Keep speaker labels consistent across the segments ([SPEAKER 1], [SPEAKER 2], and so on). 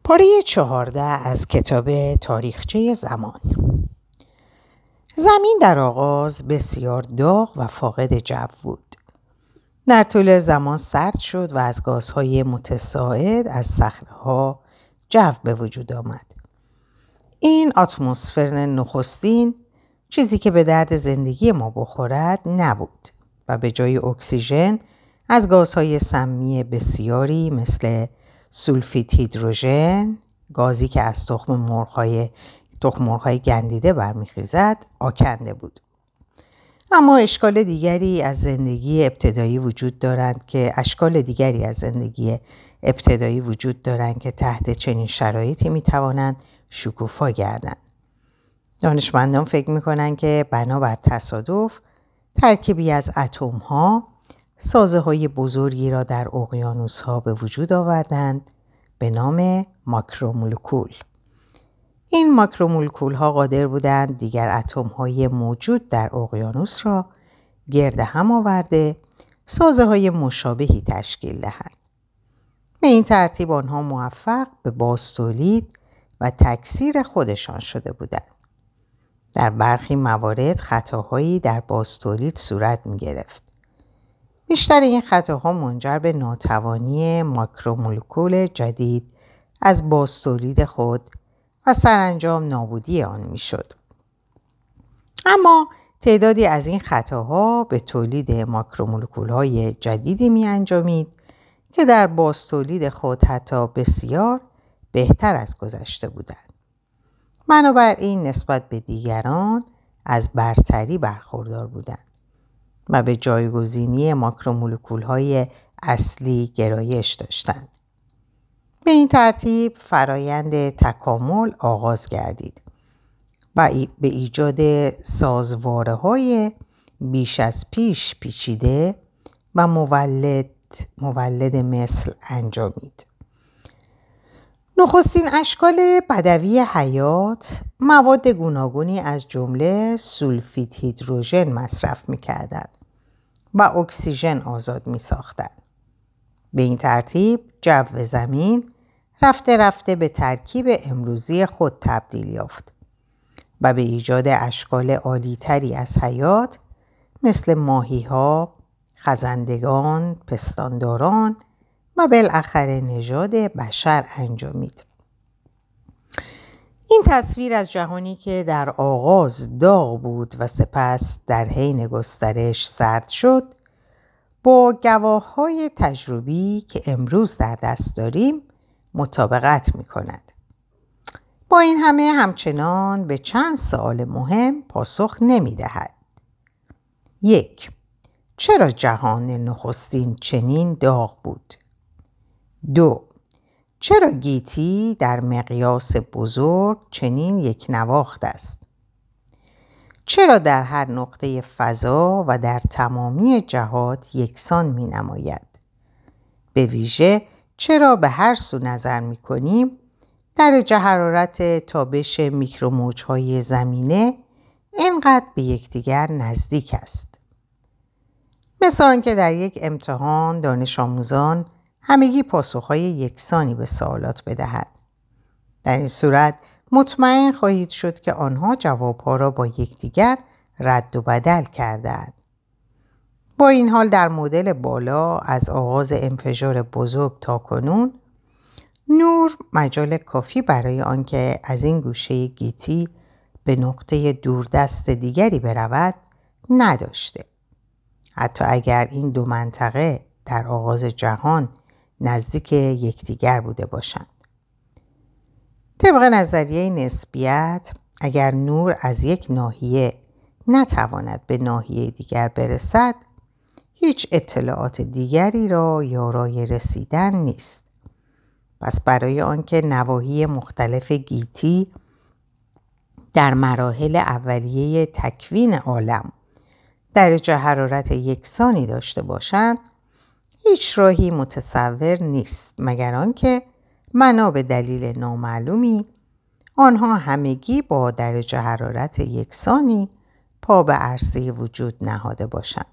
[SPEAKER 1] پاره 14 از کتاب تاریخچه زمان. زمین در آغاز بسیار داغ و فاقد جو بود. در طول زمان سرد شد و از گازهای متصاعد از صخره‌ها جو به وجود آمد. این اتمسفر نخستین چیزی که به درد زندگی ما بخورد نبود و به جای اکسیژن از گازهای سمی بسیاری مثل سولفید هیدروژن، گازی که از تخم مرغ‌های گندیده برمیخیزد، آکنده بود. اما اشکال دیگری از زندگی ابتدایی وجود دارند که تحت چنین شرایطی میتوانند شکوفا گردند. دانشمندان فکر میکنند که بنابر تصادف ترکیبی از اتم‌ها سازه‌های بزرگی را در اقیانوس‌ها به وجود آوردند به نام ماکرومولکول. این ماکرومولکول‌ها قادر بودند دیگر اتم‌های موجود در اقیانوس را گرد هم آورده سازه‌های مشابهی تشکیل دهند. به این ترتیب آنها موفق به بازتولید و تکثیر خودشان شده بودند. در برخی موارد خطاهایی در بازتولید صورت می‌گرفت. بیشتر این خطاها منجر به ناتوانی ماکرومولکول جدید از بازتولید خود و سرانجام نابودی آن میشد. اما تعدادی از این خطاها به تولید ماکرومولکول‌های جدیدی می‌انجامید که در بازتولید خود حتی بسیار بهتر از گذشته بودند. بنابراین نسبت به دیگران از برتری برخوردار بودند و به جایگزینی ماکرومولکول‌های اصلی گرایش داشتند. به این ترتیب فرایند تکامل آغاز گردید و به ایجاد سازواره‌های بیش از پیش پیچیده و مولد مثل انجامید. نخستین اشکال بدوی حیات مواد گوناگونی از جمله سولفید هیدروژن مصرف می‌کردند و اکسیژن آزاد می‌ساختند. به این ترتیب جو زمین رفته رفته به ترکیب امروزی خود تبدیل یافت و به ایجاد اشکال عالی‌تری از حیات مثل ماهی‌ها، خزندگان، پستانداران و بالاخره نژاد بشر انجامید. این تصویر از جهانی که در آغاز داغ بود و سپس در حین گسترش سرد شد، با گواه‌های تجربی که امروز در دست داریم مطابقت می‌کند. با این همه همچنان به چند سوال مهم پاسخ نمی‌دهد. 1. چرا جهان نخستین چنین داغ بود؟ 2. چرا گیتی در مقیاس بزرگ چنین یک نواخت است؟ چرا در هر نقطه فضا و در تمامی جهات یکسان می نماید؟ به ویژه چرا به هر سو نظر می کنیم درجه حرارت تابش میکروموج‌های زمینه اینقدر به یکدیگر نزدیک است؟ مثل آنکه در یک امتحان دانش آموزان همگی پاسخهای یکسانی به سوالات بدهد. در این صورت مطمئن خواهید شد که آنها جوابها را با یکدیگر رد و بدل کردند. با این حال در مدل بالا از آغاز انفجار بزرگ تا کنون نور مجال کافی برای آنکه از این گوشه گیتی به نقطه دوردست دیگری برود نداشته. حتی اگر این دو منطقه در آغاز جهان نزدیک یکدیگر بوده باشند. طبق نظریه نسبیت اگر نور از یک ناحیه نتواند به ناحیه دیگر برسد هیچ اطلاعات دیگری را یارای رسیدن نیست. پس برای آنکه نواحی مختلف گیتی در مراحل اولیه تکوین عالم درجه حرارت یکسانی داشته باشند هیچ راهی متصور نیست مگر آنکه بنا به دلیل نامعلومی آنها همگی با درجه حرارت یکسانی پا به عرصه وجود نهاده باشند.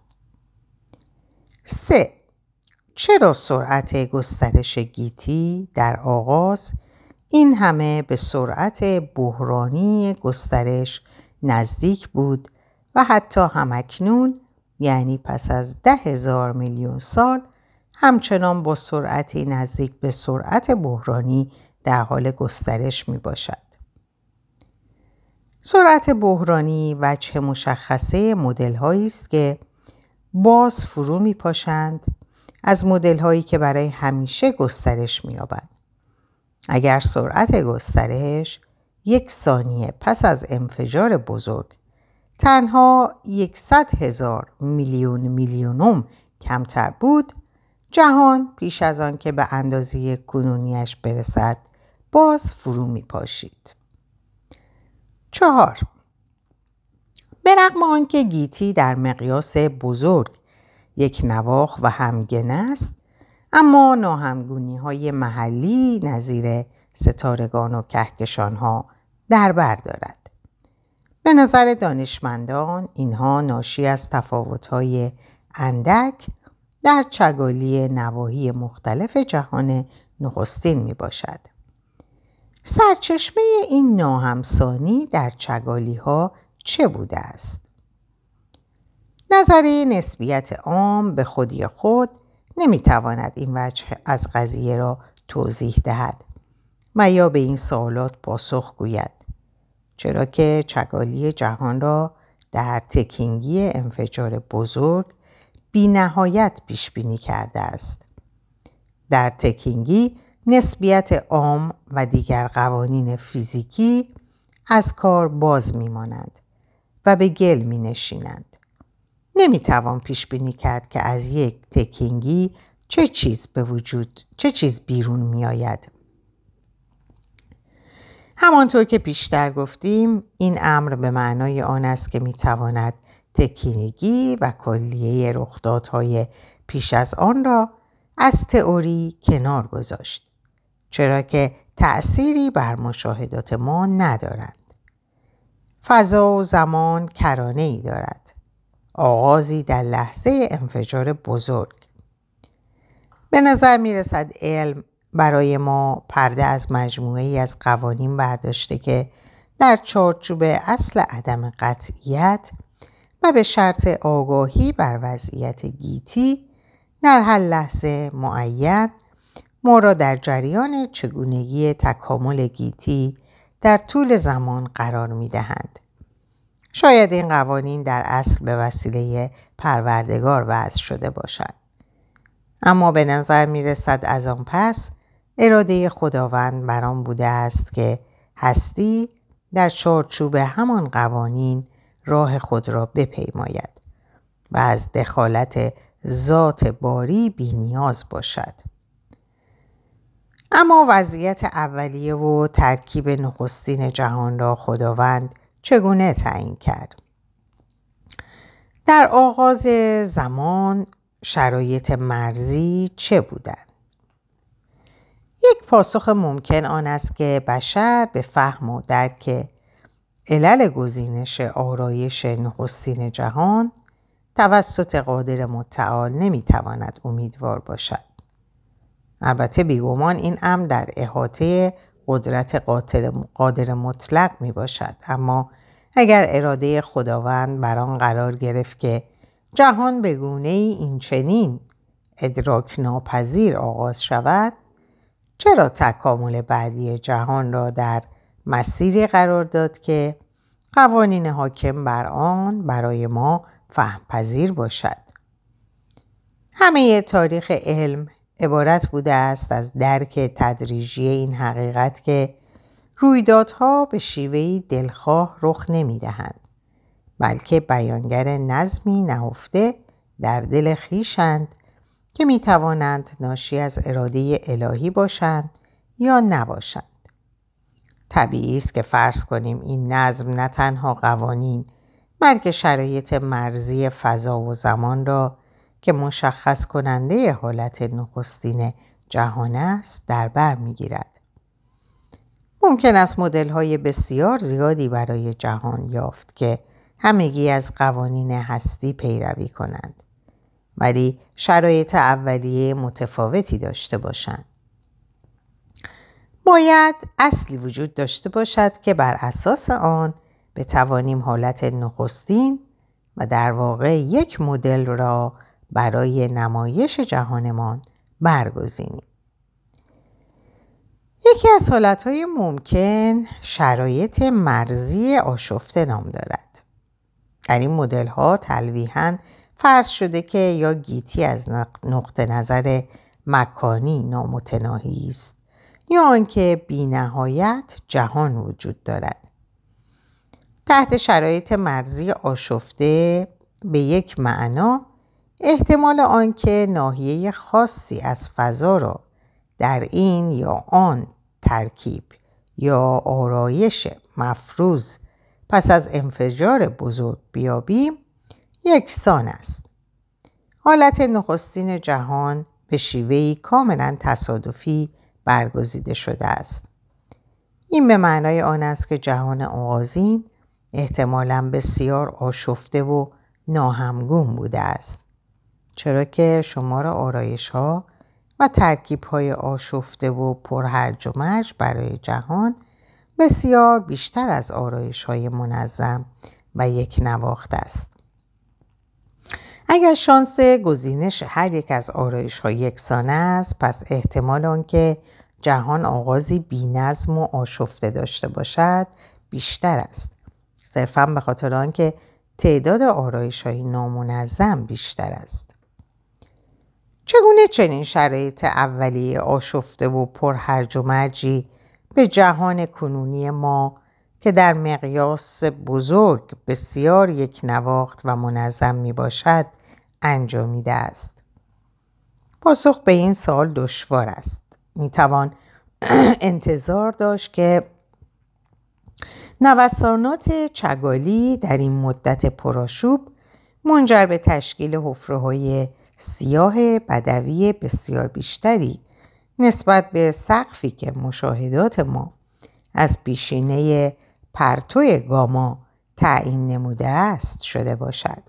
[SPEAKER 1] 3. چرا سرعت گسترش گیتی در آغاز این همه به سرعت بحرانی گسترش نزدیک بود و حتی همکنون، یعنی پس از 10,000 میلیون سال، همچنان با سرعتی نزدیک به سرعت بحرانی در حال گسترش می باشد. سرعت بحرانی وجه مشخصه مدل هایی است که باز فرو می پاشند از مدل هایی که برای همیشه گسترش می یابند. اگر سرعت گسترش 1 ثانیه پس از انفجار بزرگ تنها 100,000 میلیون میلیونم کمتر بود، جهان پیش از آن که به اندازه کنونیش برسد باز فرو می پاشید. 4. به رغم آنکه گیتی در مقیاس بزرگ یک نواخت و همگن است، اما ناهمگونی‌های محلی نظیر ستارگان و کهکشان‌ها در بر دارد. به نظر دانشمندان اینها ناشی از تفاوت‌های اندک در چگالی نواحی مختلف جهان نخستین میباشد. سرچشمه این ناهمسانی در چگالی‌ها چه بوده است؟ نظریه نسبیت عام به خودی خود نمیتواند این وجه از قضیه را توضیح دهد و یا به این سوالات پاسخ گوید، چرا که چگالی جهان را در تکینگی انفجار بزرگ بی نهایت پیش بینی کرده است. در تکینگی نسبیت عام و دیگر قوانین فیزیکی از کار باز میمانند و به گل می نشینند. نمیتوان پیش بینی کرد که از یک تکینگی چه چیز بیرون می آید. همانطور که پیشتر گفتیم، این امر به معنای آن است که میتواند تکینگی و کلیه رخدادهای پیش از آن را از تئوری کنار گذاشت، چرا که تأثیری بر مشاهدات ما ندارند. فضا و زمان کرانه‌ای دارد، آغازی در لحظه انفجار بزرگ. به نظر می رسد علم برای ما پرده از مجموعه‌ای از قوانین برداشته که در چارچوب اصل عدم قطعیت و به شرط آگاهی بر وضعیت گیتی در هر لحظه معین ما را در جریان چگونگی تکامل گیتی در طول زمان قرار می دهند. شاید این قوانین در اصل به وسیله پروردگار وضع شده باشد. اما به نظر می رسد از آن پس اراده خداوند بر آن بوده است که هستی در چارچوب همان قوانین راه خود را بپیماید و از دخالت ذات باری بی نیاز باشد. اما وضعیت اولیه و ترکیب نخستین جهان را خداوند چگونه تعیین کرد؟ در آغاز زمان شرایط مرزی چه بودند؟ یک پاسخ ممکن آن است که بشر به فهم و درک علل گزینش آرایش نخستین جهان توسط قادر متعال نمیتواند امیدوار باشد. البته بیگمان این امر در احاطه قدرت قادر مطلق می باشد، اما اگر اراده خداوند بر آن قرار گرفت که جهان به گونه‌ای این چنین ادراک ناپذیر آغاز شود، چرا تکامل بعدی جهان را در مسیری قرار داد که قوانین حاکم بر آن برای ما فهم پذیر باشد؟ همه تاریخ علم عبارت بوده است از درک تدریجی این حقیقت که رویدادها به شیوهی دلخواه رخ نمی‌دهند، بلکه بیانگر نظمی نهفته در دل خویشند که می‌توانند ناشی از اراده الهی باشند یا نباشند. طبیعی است که فرض کنیم این نظم نه تنها قوانین، بلکه شرایط مرزی فضا و زمان را که مشخص کننده حالت نخستین جهان است در بر می‌گیرد. ممکن است مدل‌های بسیار زیادی برای جهان یافت که همگی از قوانین هستی پیروی کنند، ولی شرایط اولیه متفاوتی داشته باشند. باید اصلی وجود داشته باشد که بر اساس آن بتوانیم حالت نخستین و در واقع یک مدل را برای نمایش جهانمان برگزینیم. یکی از حالتهای ممکن شرایط مرزی آشفته نام دارد. در این مدل ها تلویحاً فرض شده که یا گیتی از نقطه نظر مکانی نامتناهی است یا آنکه بی نهایت جهان وجود دارد. تحت شرایط مرزی آشفته به یک معنا احتمال آنکه ناحیه خاصی از فضا را در این یا آن ترکیب یا آرایش مفروض پس از انفجار بزرگ بیابیم یکسان است. حالت نخستین جهان به شیوهی کاملا تصادفی برگزیده شده است. این به معنای آن است که جهان آغازین احتمالاً بسیار آشفته و ناهمگون بوده است، چرا که شمار آرایش‌ها و ترکیب‌های آشفته و پرهرج و مرج برای جهان بسیار بیشتر از آرایش‌های منظم و یک نواخت است. اگر شانس گزینش هر یک از آرایش‌ها یکسان است، پس احتمال آنکه جهان آغازی بی‌نظم و آشفته داشته باشد بیشتر است، صرفاً به خاطر آنکه تعداد آرایش‌های نامنظم بیشتر است. چگونه چنین شرایط اولیه آشفته و پرهرج و مرجی به جهان کنونی ما که در مقیاس بزرگ بسیار یک نواخت و منظم می باشد انجامیده است؟ پاسخ به این سوال دشوار است. می توان انتظار داشت که نوسانات چگالی در این مدت پرآشوب منجر به تشکیل حفره‌های سیاه بدوی بسیار بیشتری نسبت به سقفی که مشاهدات ما از پیشینه پرتو گاما تعیین نموده است شده باشد.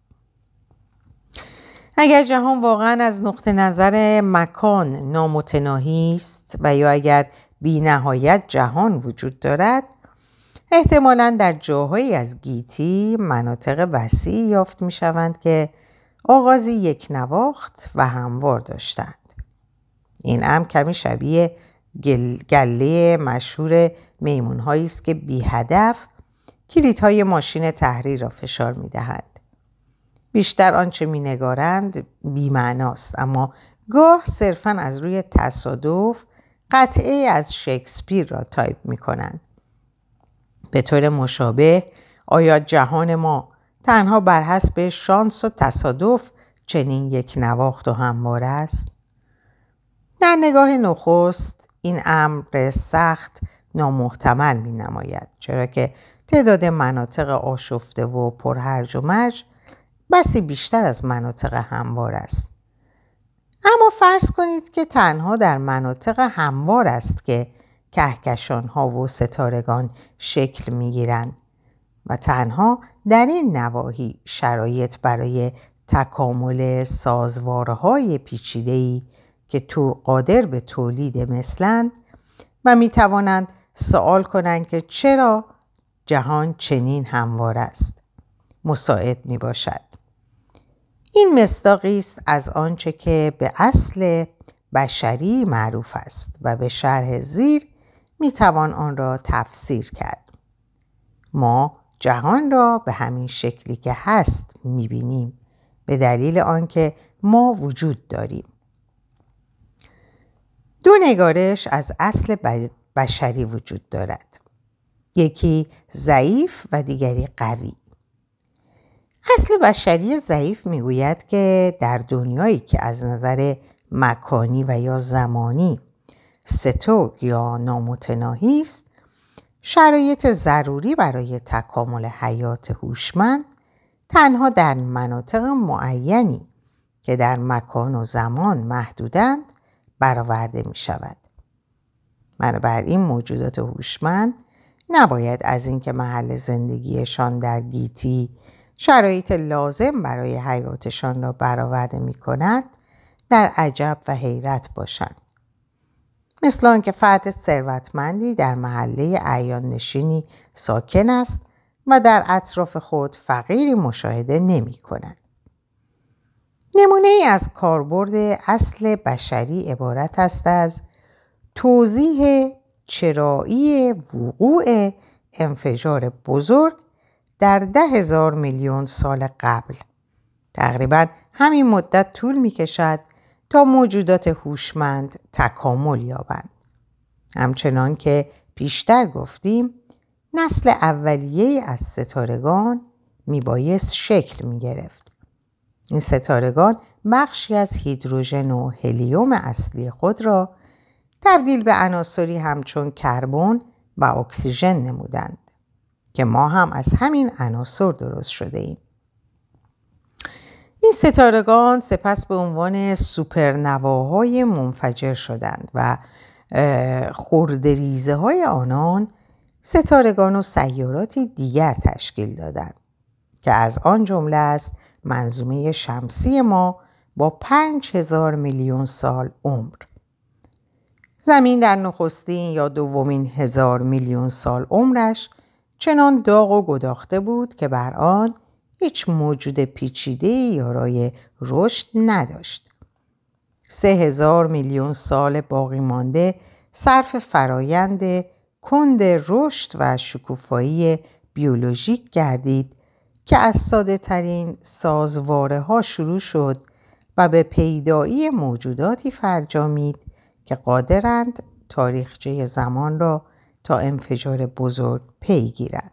[SPEAKER 1] اگر جهان واقعا از نقطه نظر مکان نامتناهی است و یا اگر بی نهایت جهان وجود دارد، احتمالاً در جاهایی از گیتی مناطق وسیعی یافت می شوند که آغازی یک نواخت و هموار داشتند. این امر کمی شبیه گله مشهور میمون‌هایی است که بی هدف کلیدهای ماشین تحریر را فشار می دهند. بیشتر آنچه می نگارند بی معناست، اما گاه صرفاً از روی تصادف قطعه از شکسپیر را تایپ می کنند. به طور مشابه آیا جهان ما تنها بر حسب شانس و تصادف چنین یک نواخت و هموار است؟ در نگاه نخست این امر سخت نامحتمل می نماید، چرا که تعداد مناطق آشفته و پرهرج و مرج بسی بیشتر از مناطق هموار است. اما فرض کنید که تنها در مناطق هموار است که کهکشان ها و ستارگان شکل می گیرند و تنها در این نواحی شرایط برای تکامل سازوارهای پیچیده‌ای که تو قادر به تولید مثلند و می توانند سوال کنند که چرا جهان چنین هموار است مساعد می باشد. این مصداقی است از آنچه که به اصل بشری معروف است و به شرح زیر می توان آن را تفسیر کرد. ما جهان را به همین شکلی که هست می بینیم به دلیل آنکه ما وجود داریم. دو نگارش از اصل بشری وجود دارد. یکی ضعیف و دیگری قوی. اصل بشری ضعیف میگوید که در دنیایی که از نظر مکانی و یا زمانی سترگ یا نامتناهی است، شرایط ضروری برای تکامل حیات هوشمند تنها در مناطق معینی که در مکان و زمان محدودند برآورده می شود. بنابراین موجودات هوشمند نباید از اینکه محل زندگیشان در گیتی شرایط لازم برای حیاتشان را برآورده می کند در عجب و حیرت باشند. مثل آنکه فرد ثروتمندی در محله اعیان نشینی ساکن است و در اطراف خود فقیری مشاهده نمی کند. نمونه ای از کاربرد اصل بشری عبارت است از توضیح چرایی وقوع انفجار بزرگ در 10,000 میلیون سال قبل. تقریباً همین مدت طول می کشد تا موجودات هوشمند تکامل یابند. همچنان که پیشتر گفتیم، نسل اولیه از ستارگان می بایست شکل می گرفت. این ستارگان بخشی از هیدروژن و هلیوم اصلی خود را تبدیل به عناصری همچون کربن و اکسیژن نمودند که ما هم از همین عناصر درست شده ایم. این ستارگان سپس به عنوان سوپرنواهای منفجر شدند و خردریزه های آنان ستارگان و سیاراتی دیگر تشکیل دادند که از آن جمله است منظومه شمسی ما با 5,000 میلیون سال عمر. زمین در نخستین یا دومین 1,000 میلیون سال عمرش چنان داغ و گداخته بود که بر آن هیچ موجود پیچیده‌ای یارای رشد نداشت. 3,000 میلیون سال باقی مانده صرف فرایند کند رشد و شکوفایی بیولوژیک گردید که از ساده ترین سازواره ها شروع شد و به پیدایی موجوداتی فرجامید که قادرند تاریخچه زمان را تا انفجار بزرگ پی گیرند.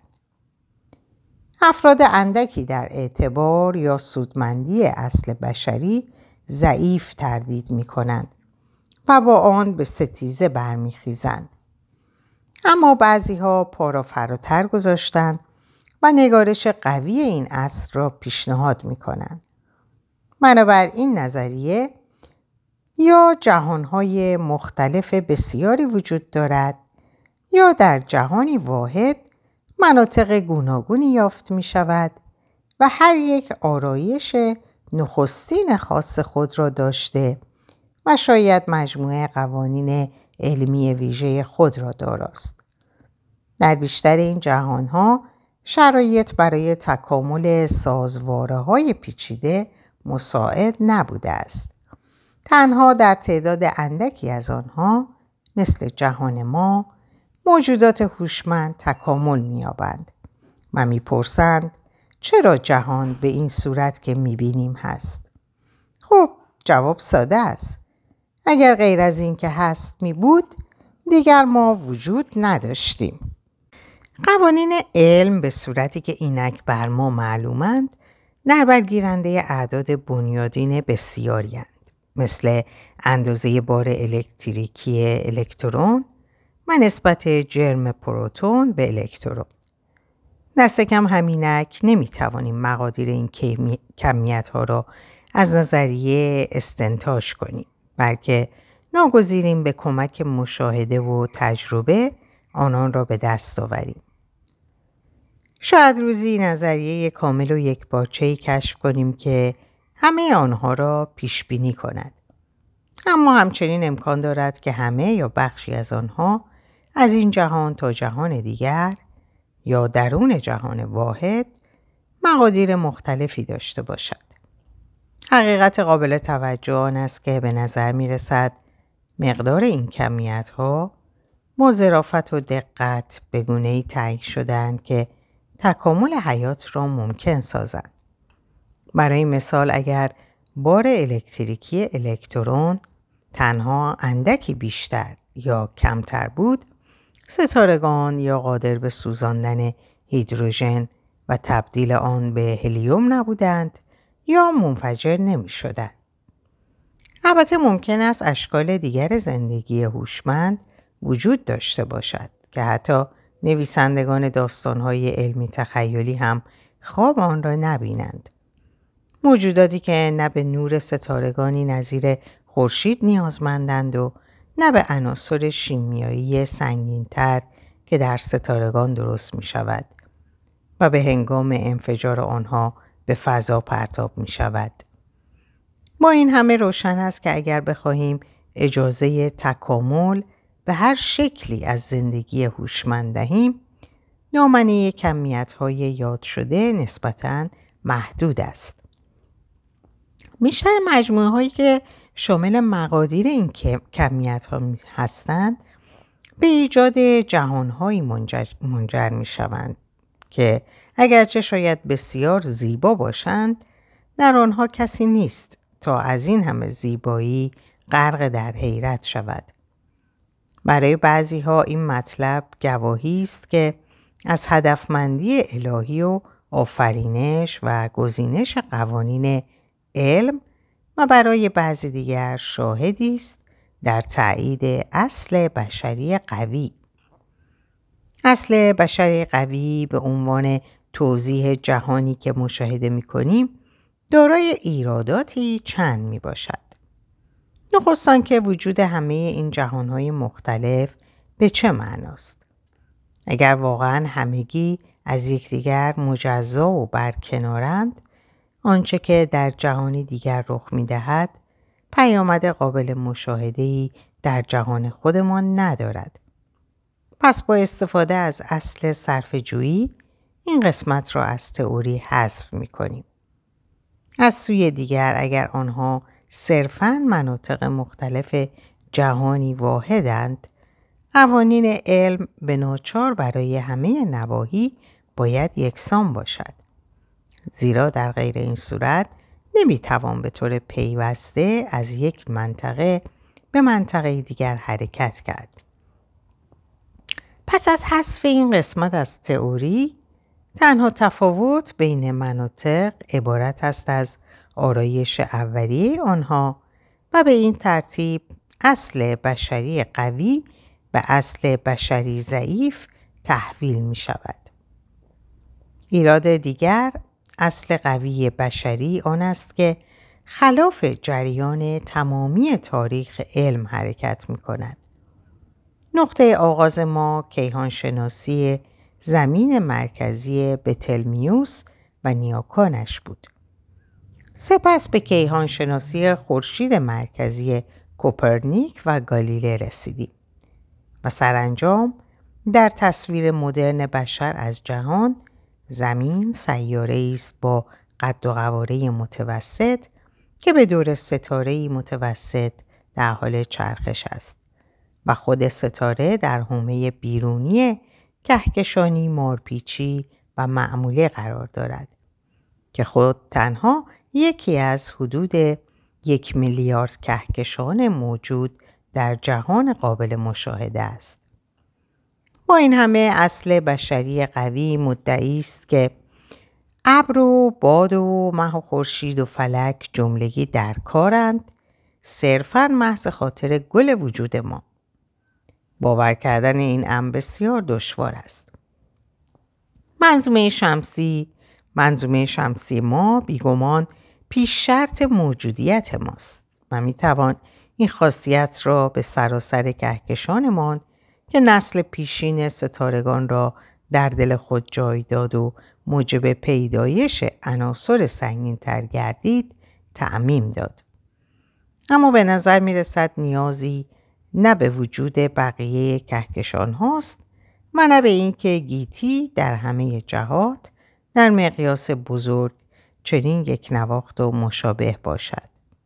[SPEAKER 1] افراد اندکی در اعتبار یا سودمندی اصل بشری ضعیف تردید می کنند و با آن به ستیزه برمیخیزند. اما بعضی ها پا را فراتر گذاشتند و نگارش قوی این اصل را پیشنهاد می کنند. بنابراین نظریه یا جهانهای مختلف بسیاری وجود دارد یا در جهانی واحد مناطق گوناگونی یافت می شود و هر یک آرایش نخستین خاص خود را داشته و شاید مجموعه قوانین علمی ویژه خود را داراست. در بیشتر این جهانها شرایط برای تکامل سازواره‌های پیچیده مساعد نبوده است. تنها در تعداد اندکی از آنها مثل جهان ما موجودات هوشمند تکامل می‌یابند و می‌پرسند چرا جهان به این صورت که می‌بینیم هست؟ خب جواب ساده است. اگر غیر از این که هست می‌بود دیگر ما وجود نداشتیم. قوانین علم به صورتی که اینک بر ما معلومند در برگیرنده اعداد بنیادین بسیاری هستند. مثل اندازه بار الکتریکی الکترون و نسبت جرم پروتون به الکترون. دست کم همینک نمیتوانیم مقادیر این کمیت ها را از نظریه استنتاج کنیم، بلکه ناگزیریم به کمک مشاهده و تجربه آنان را به دست آوریم. شاید روزی نظریه کامل و یکپارچه‌ای کشف کنیم که همه آنها را پیش بینی کند. اما همچنین امکان دارد که همه یا بخشی از آنها از این جهان تا جهان دیگر یا درون جهان واحد مقادیر مختلفی داشته باشد. حقیقت قابل توجه آن است که به نظر می رسد مقدار این کمیت ها با ظرافت و دقت به گونه‌ای تعیین شدند که تکامل حیات را ممکن سازند. برای مثال اگر بار الکتریکی الکترون تنها اندکی بیشتر یا کمتر بود، ستارگان یا قادر به سوزاندن هیدروژن و تبدیل آن به هلیوم نبودند یا منفجر نمی شدند. البته ممکن است اشکال دیگر زندگی هوشمند وجود داشته باشد که حتی نویسندگان داستان‌های علمی تخیلی هم خواب آن را نبینند. موجوداتی که نه به نور ستارگانی نظیر خورشید نیازمندند و نه به عناصر شیمیایی سنگین‌تر که در ستارگان درست می شود و به هنگام انفجار آنها به فضا پرتاب می شود. با این همه روشن است که اگر بخواهیم اجازه تکامل به هر شکلی از زندگی هوشمند دهیم، دامنه کمیت‌های یاد شده نسبتاً محدود است. بیشتر مجموعه‌هایی که شامل مقادیر این کمیت‌ها هستند به ایجاد جهان‌هایی منجر می‌شوند که اگرچه شاید بسیار زیبا باشند، در آنها کسی نیست تا از این همه زیبایی غرق در حیرت شود. برای بعضی‌ها این مطلب گواهی است که از هدفمندی الهی و آفرینش و گزینش قوانین علم، و برای بعضی دیگر شاهدی است در تأیید اصل بشری قوی. اصل بشری قوی به عنوان توضیح جهانی که مشاهده می‌کنیم دارای ایراداتی چند می‌باشد. نخستان که وجود همه این جهان‌های مختلف به چه معناست؟ اگر واقعاً همگی از یکدیگر مجزا و برکنارند، آنچه که در جهانی دیگر رخ می‌دهد پیامد قابل مشاهده‌ای در جهان خودمان ندارد. پس با استفاده از اصل صرفه‌جویی این قسمت را از تئوری حذف می‌کنیم. از سوی دیگر اگر آنها صرفاً مناطق مختلف جهانی واحدند، قوانین علم به ناچار برای همه نواحی باید یکسان باشد. زیرا در غیر این صورت نمی‌توان به طور پیوسته از یک منطقه به منطقه دیگر حرکت کرد. پس از حذف این قسمت از تئوری، تنها تفاوت بین مناطق عبارت است از آرایش اولیه آنها و به این ترتیب اصل بشری قوی به اصل بشری ضعیف تحویل می شود. ایراد دیگر اصل قوی بشری آن است که خلاف جریان تمامی تاریخ علم حرکت می کند. نقطه آغاز ما کیهانشناسی زمین مرکزی بتلمیوس و نیاکانش بود. سپس به کیهانشناسی خورشید مرکزی کوپرنیک و گالیله رسیدیم و سرانجام در تصویر مدرن بشر از جهان، زمین سیاره‌ای است با قد و قواره متوسط که به دور ستاره‌ای متوسط در حال چرخش است و خود ستاره در حومه بیرونی کهکشانی مارپیچی و معموله قرار دارد که خود تنها یکی از حدود 1 میلیارد کهکشان موجود در جهان قابل مشاهده است. با این همه اصل بشری قوی مدعی است که ابر و باد و مه و خورشید و فلک جملگی در کارند، صرفاً محض خاطر گل وجود ما. باور کردن این امر بسیار دشوار است. منظومه شمسی ما بیگمان پیش شرط موجودیت ماست و میتوان این خاصیت را به سراسر کهکشانمان که نسل پیشین ستارگان را در دل خود جای داد و موجب پیدایش عناصر سنگین‌تر گردید تعمیم داد. اما به نظر میرسد نیازی نه به وجود بقیه کهکشان هاست و نه به این که گیتی در همه جهات در مقیاس بزرگ چنین یک نواخت و مشابه باشد.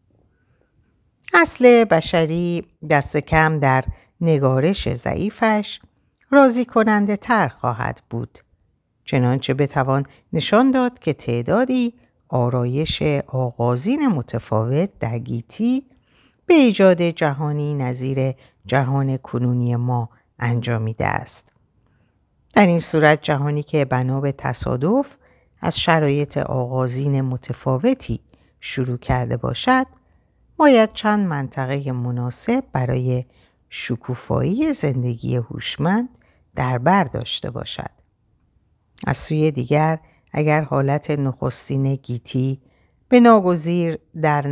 [SPEAKER 1] اصل بشری دست کم در نگارش ضعیفش راضی کننده تر خواهد بود، چنانچه بتوان نشان داد که تعدادی آرایش آغازین متفاوت در گیتی به ایجاد جهانی نظیر جهان کنونی ما انجامیده است. در این صورت جهانی که بنا به تصادف از شرایط آغازین متفاوتی شروع کرده باشد، باید چند منطقه مناسب برای شکوفایی زندگی هوشمند در بر داشته باشد. از سوی دیگر اگر حالت نخستین گیتی به ناگزیر در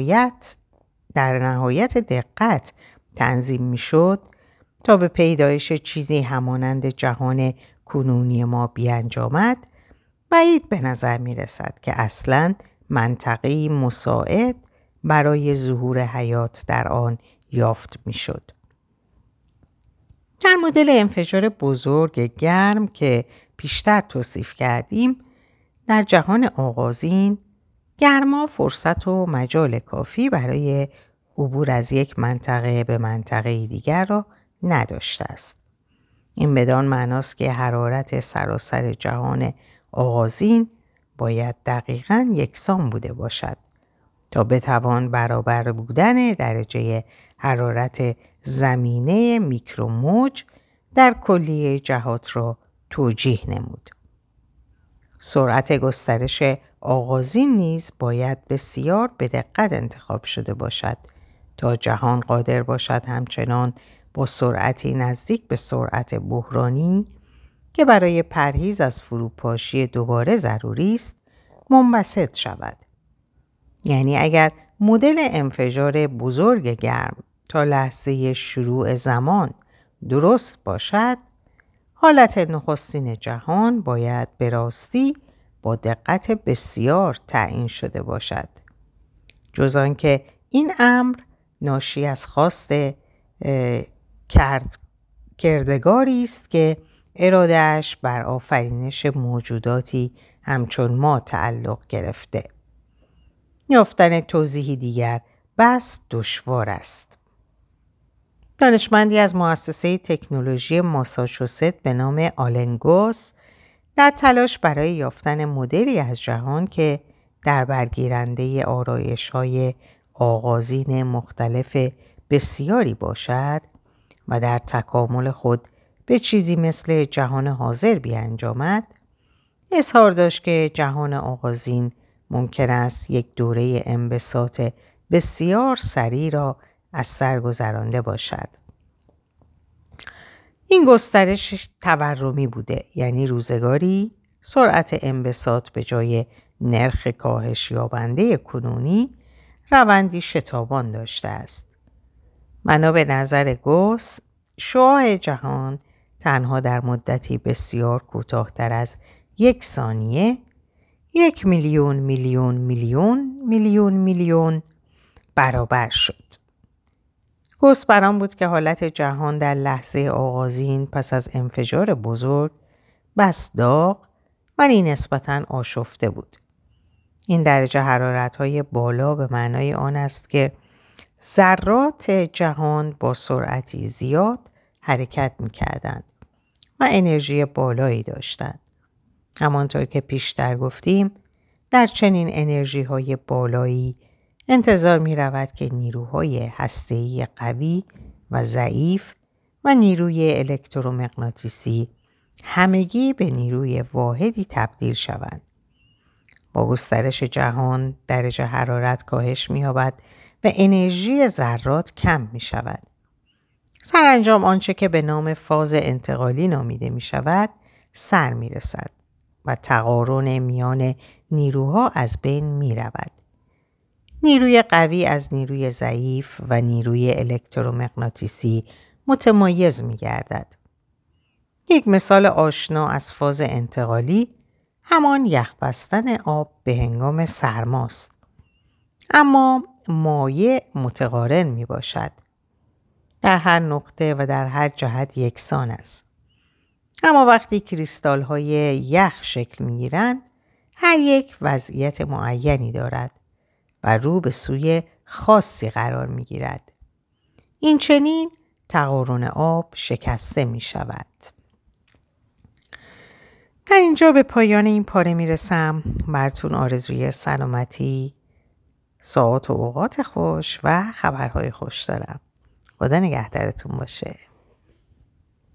[SPEAKER 1] نهایت دقت تنظیم می شد تا به پیدایش چیزی همانند جهان کنونی ما بیانجامد، بعید به نظر می رسد که اصلاً منطقه‌ای مساعد برای ظهور حیات در آن یافت می شد. در مدل انفجار بزرگ گرم که پیشتر توصیف کردیم، در جهان آغازین گرما فرصت و مجال کافی برای عبور از یک منطقه به منطقه دیگر را نداشته است. این بدان معناست که حرارت سراسر جهان آغازین باید دقیقاً یکسان بوده باشد تا بتوان برابر بودن درجه حرارت زمینه میکروموج در کلیه جهات را توجیه نمود. سرعت گسترش آغازین نیز باید بسیار به دقت انتخاب شده باشد تا جهان قادر باشد همچنان با سرعتی نزدیک به سرعت بحرانی که برای پرهیز از فروپاشی دوباره ضروری است منبسط شود. یعنی اگر مدل انفجار بزرگ گرم تا لحظه شروع زمان درست باشد، حالت نخستین جهان باید به راستی با دقت بسیار تعیین شده باشد. جز آنکه این امر ناشی از خواست کردگاری است که اراده‌اش بر آفرینش موجوداتی همچون ما تعلق گرفته. یافتن توضیحی دیگر بس دشوار است. دانشمندی از مؤسسه تکنولوژی ماساچوست به نام آلن گوس در تلاش برای یافتن مدلی از جهان که در برگیرنده آرایش‌های آغازین مختلف بسیاری باشد و در تکامل خود به چیزی مثل جهان حاضر بیانجامد، اظهار داشت که جهان آغازین ممکن است یک دوره انبساط بسیار سریع را از سر گذرانده باشد. این گسترش تورمی بوده، یعنی روزگاری سرعت انبساط به جای نرخ کاهش یابنده کنونی روندی شتابان داشته است. بنا به نظر گوس، شعاع جهان تنها در مدتی بسیار کوتاه‌تر از 1 ثانیه 1 میلیون میلیون میلیون میلیون میلیون برابر شد. گوس بر آن بود که حالت جهان در لحظه آغازین پس از انفجار بزرگ بس داغ ولی نسبتاً آشفته بود. این درجه حرارت‌های بالا به معنای آن است که ذرات جهان با سرعتی زیاد حرکت می‌کردند و انرژی بالایی داشتند. همانطور که پیشتر گفتیم، در چنین انرژی‌های بالایی انتظار می‌رود که نیروهای هسته‌ای قوی و ضعیف و نیروی الکترومغناطیسی همگی به نیروی واحدی تبدیل شوند. با گسترش جهان درجه حرارت کاهش می‌یابد و انرژی ذرات کم می‌شود. سرانجام آنچه که به نام فاز انتقالی نامیده می‌شود سر می‌رسد و تقارن میان نیروها از بین می‌رود. نیروی قوی از نیروی ضعیف و نیروی الکترومغناطیسی متمایز می‌گردد. یک مثال آشنا از فاز انتقالی همان یخ بستن آب به هنگام سرماست. اما مایع متقارن می باشد. در هر نقطه و در هر جهت یکسان است. اما وقتی کریستال های یخ شکل می گیرند، هر یک وضعیت معینی دارد و رو به سوی خاصی قرار می گیرد. این چنین تقارن آب شکسته می شود. در اینجا به پایان این پاره می رسم. براتون آرزوی سلامتی، ساعات و اوقات خوش و خبرهای خوش دارم. خدا نگهدارتون باشه.